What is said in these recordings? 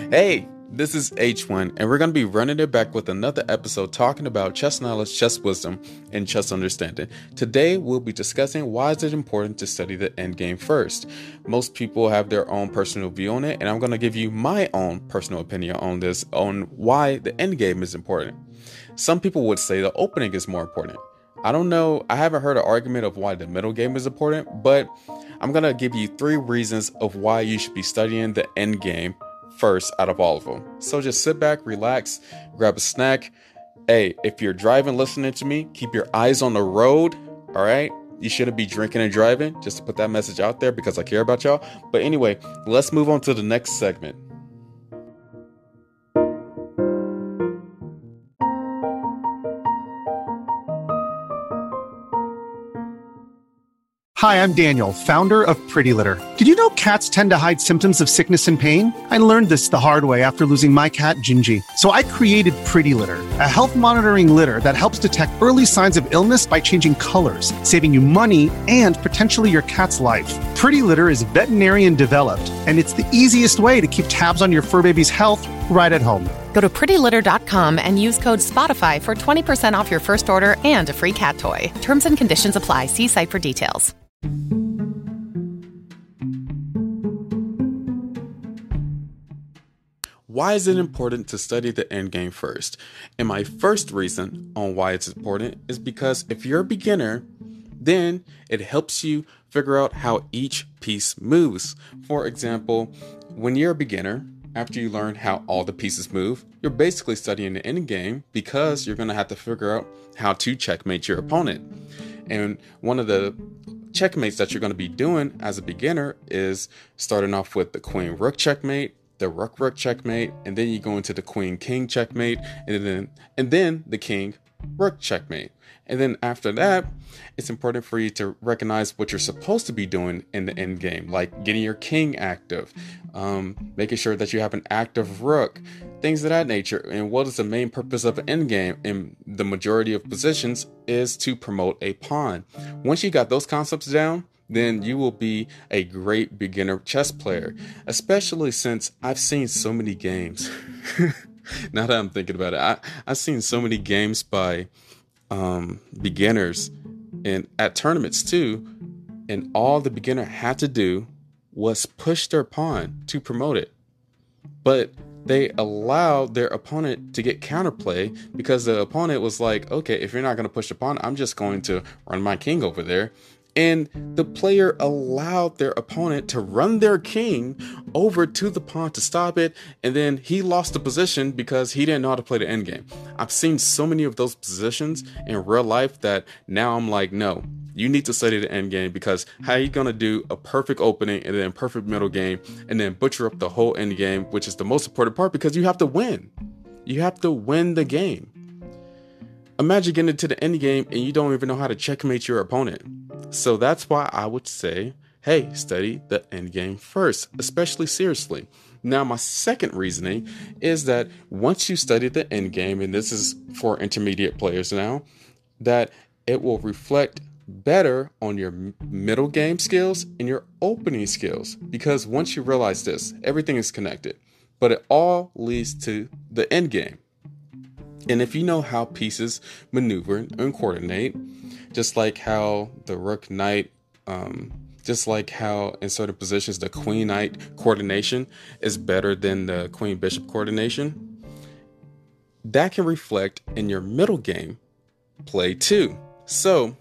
Hey, this is H1, and we're going to be running it back with another episode talking about chess knowledge, chess wisdom, and chess understanding. Today, we'll be discussing why is it important to study the endgame first. Most people have their own personal view on it, and I'm going to give you my own personal opinion on this, on why the endgame is important. Some people would say the opening is more important. I don't know, I haven't heard an argument of why the middle game is important, but I'm going to give you 3 reasons of why you should be studying the endgame first out of all of them. So just sit back, relax, grab a snack. Hey, if you're driving, listening to me, keep your eyes on the road. All right. You shouldn't be drinking and driving, just to put that message out there because I care about y'all. But anyway, let's move on to the next segment. Hi, I'm Daniel, founder of Pretty Litter. Did you know cats tend to hide symptoms of sickness and pain? I learned this the hard way after losing my cat, Gingy. So I created Pretty Litter, a health monitoring litter that helps detect early signs of illness by changing colors, saving you money and potentially your cat's life. Pretty Litter is veterinarian developed, and it's the easiest way to keep tabs on your fur baby's health right at home. Go to prettylitter.com and use code SPOTIFY for 20% off your first order and a free cat toy. Terms and conditions apply. See site for details. Why is it important to study the endgame first? And my first reason on why it's important is because if you're a beginner, then it helps you figure out how each piece moves. For example, when you're a beginner, after you learn how all the pieces move, you're basically studying the endgame because you're going to have to figure out how to checkmate your opponent. And one of the checkmates that you're going to be doing as a beginner is starting off with the queen rook checkmate, the rook checkmate, and then you go into the queen king checkmate, and then the king rook checkmate. And then after that, it's important for you to recognize what you're supposed to be doing in the end game, like getting your king active, making sure that you have an active rook, things of that nature. And what is the main purpose of an end game in the majority of positions is to promote a pawn. Once you got those concepts down, then you will be a great beginner chess player, especially since I've seen so many games. Now that I'm thinking about it, I've seen so many games by beginners and at tournaments too, and all the beginner had to do was push their pawn to promote it. But they allowed their opponent to get counterplay because the opponent was like, okay, if you're not going to push the pawn, I'm just going to run my king over there. And the player allowed their opponent to run their king over to the pawn to stop it. And then he lost the position because he didn't know how to play the endgame. I've seen so many of those positions in real life that now I'm like, no, you need to study the endgame, because how are you going to do a perfect opening and then perfect middle game and then butcher up the whole endgame, which is the most important part, because you have to win. You have to win the game. Imagine getting into the end game and you don't even know how to checkmate your opponent. So that's why I would say, hey, study the end game first, especially seriously. Now, my second reasoning is that once you study the end game, and this is for intermediate players now, that it will reflect better on your middle game skills and your opening skills. Because once you realize this, everything is connected, but it all leads to the end game. And if you know how pieces maneuver and coordinate, just like how the rook knight, just like how in certain positions the queen knight coordination is better than the queen bishop coordination, that can reflect in your middle game play too. So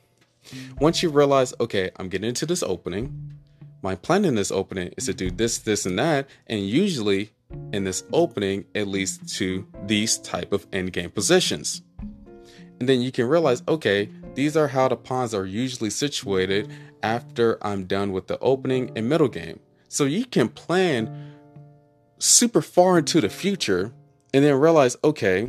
once you realize, okay, I'm getting into this opening, my plan in this opening is to do this, this, and that, and usually in this opening, it leads to these type of endgame positions. And then you can realize, okay, these are how the pawns are usually situated after I'm done with the opening and middle game. So you can plan super far into the future and then realize, okay,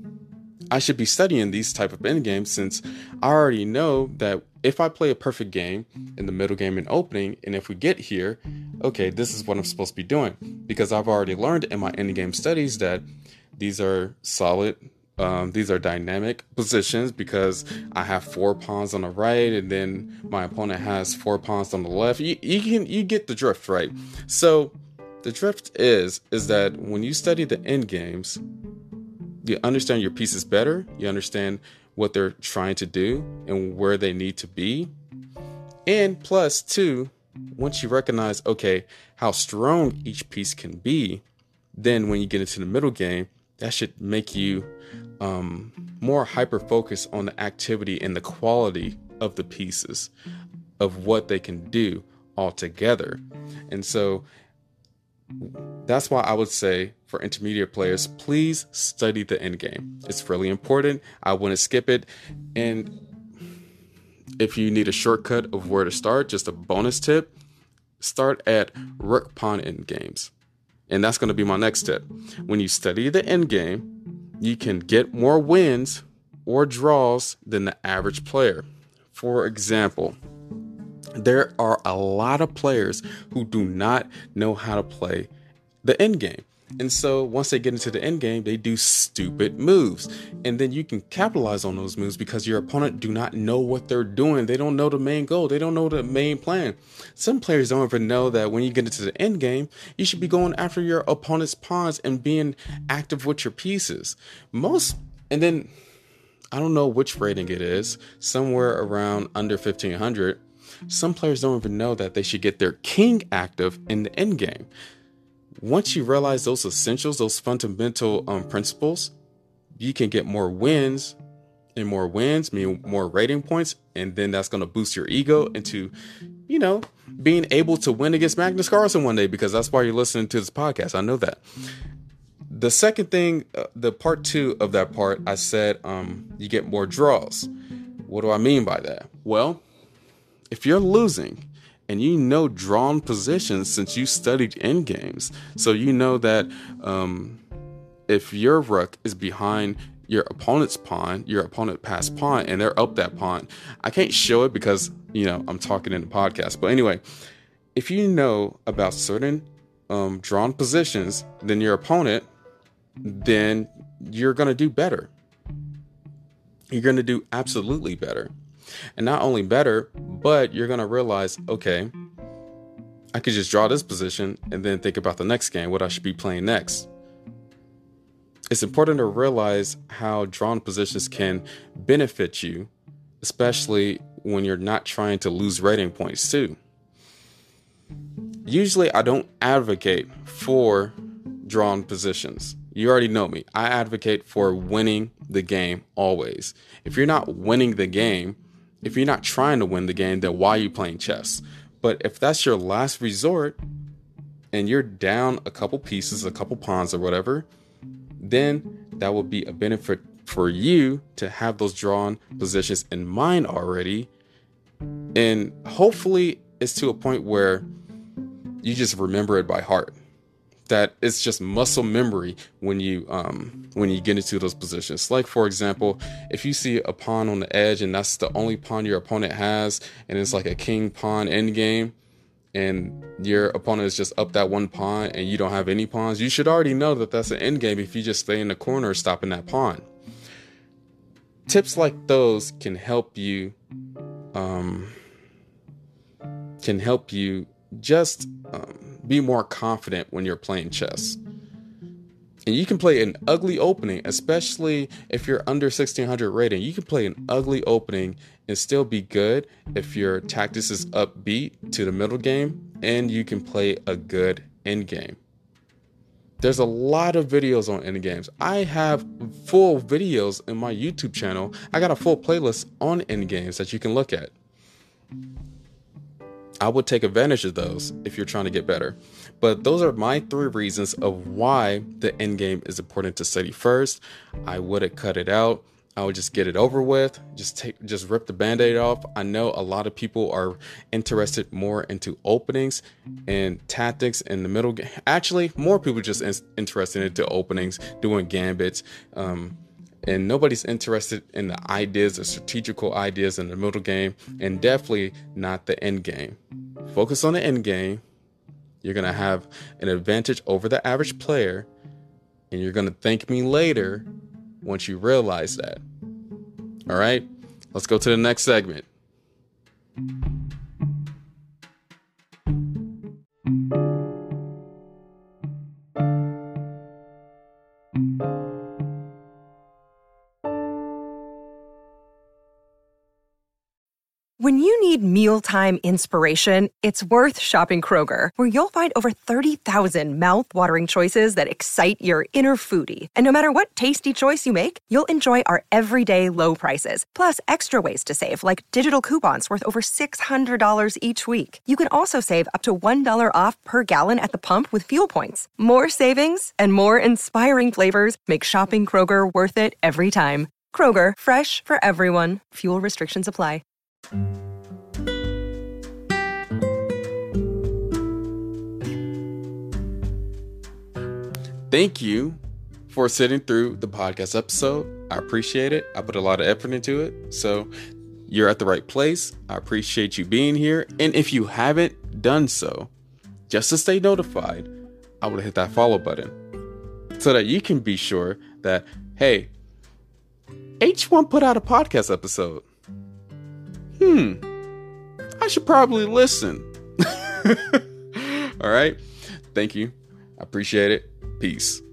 I should be studying these type of endgames, since I already know that if I play a perfect game in the middle game and opening, and if we get here, okay, this is what I'm supposed to be doing, because I've already learned in my endgame studies that these are solid, these are dynamic positions, because I have 4 pawns on the right and then my opponent has 4 pawns on the left. You get the drift, right? So The drift is that when you study the end games, you understand your pieces better, you understand what they're trying to do and where they need to be. And plus, two, once you recognize, okay, how strong each piece can be, then when you get into the middle game, that should make you more hyper-focused on the activity and the quality of the pieces, of what they can do all together. And so that's why I would say for intermediate players, please study the end game. It's really important. I wouldn't skip it. And if you need a shortcut of where to start, just a bonus tip, start at rook pawn end games. And that's going to be my next tip. When you study the end game, you can get more wins or draws than the average player. For example, there are a lot of players who do not know how to play the end game. And so once they get into the end game, they do stupid moves. And then you can capitalize on those moves because your opponent do not know what they're doing. They don't know the main goal. They don't know the main plan. Some players don't even know that when you get into the end game, you should be going after your opponent's pawns and being active with your pieces. And then I don't know which rating it is, somewhere around under 1500. Some players don't even know that they should get their king active in the end game. Once you realize those essentials, those fundamental principles, you can get more wins, and more wins mean more rating points. And then that's going to boost your ego into, being able to win against Magnus Carlsen one day, because that's why you're listening to this podcast. I know that. The second thing, the part two of that part, I said you get more draws. What do I mean by that? Well, if you're losing and you know drawn positions since you studied end games, so you know that if your rook is behind your opponent's pawn, your opponent passed pawn, and they're up that pawn, I can't show it because, I'm talking in the podcast. But anyway, if you know about certain drawn positions than your opponent, then you're going to do better. You're going to do absolutely better. And not only better, but you're going to realize, okay, I could just draw this position and then think about the next game, what I should be playing next. It's important to realize how drawn positions can benefit you, especially when you're not trying to lose rating points too. Usually I don't advocate for drawn positions. You already know me. I advocate for winning the game always. If you're not winning the game, if you're not trying to win the game, then why are you playing chess? But if that's your last resort and you're down a couple pieces, a couple pawns or whatever, then that will be a benefit for you to have those drawn positions in mind already. And hopefully it's to a point where you just remember it by heart. That it's just muscle memory when you get into those positions. Like, for example, if you see a pawn on the edge and that's the only pawn your opponent has, and it's like a king pawn endgame, and your opponent is just up that one pawn and you don't have any pawns, you should already know that that's an endgame if you just stay in the corner stopping that pawn. Tips like those can help you just be more confident when you're playing chess. And you can play an ugly opening, especially if you're under 1600 rating. You can play an ugly opening and still be good if your tactics is upbeat to the middle game, and you can play a good end game. There's a lot of videos on end games. I have full videos in my YouTube channel. I got a full playlist on end games that you can look at. I would take advantage of those if you're trying to get better. But those are my 3 reasons of why the end game is important to study first. I wouldn't cut it out. I would just get it over with. Just rip the band-aid off. I know a lot of people are interested more into openings and tactics in the middle game. Actually, more people just interested into openings, doing gambits. And nobody's interested in the ideas, the strategical ideas in the middle game, and definitely not the end game. Focus on the end game. You're going to have an advantage over the average player, and you're going to thank me later once you realize that. All right, let's go to the next segment. need mealtime inspiration, it's worth shopping Kroger, where you'll find over 30,000 mouth-watering choices that excite your inner foodie. And no matter what tasty choice you make, you'll enjoy our everyday low prices, plus extra ways to save, like digital coupons worth over $600 each week. You can also save up to $1 off per gallon at the pump with fuel points. More savings and more inspiring flavors make shopping Kroger worth it every time. Kroger, fresh for everyone. Fuel restrictions apply. Thank you for sitting through the podcast episode. I appreciate it. I put a lot of effort into it. So you're at the right place. I appreciate you being here. And if you haven't done so, just to stay notified, I would hit that follow button so that you can be sure that, hey, H1 put out a podcast episode. I should probably listen. All right. Thank you. I appreciate it. Peace.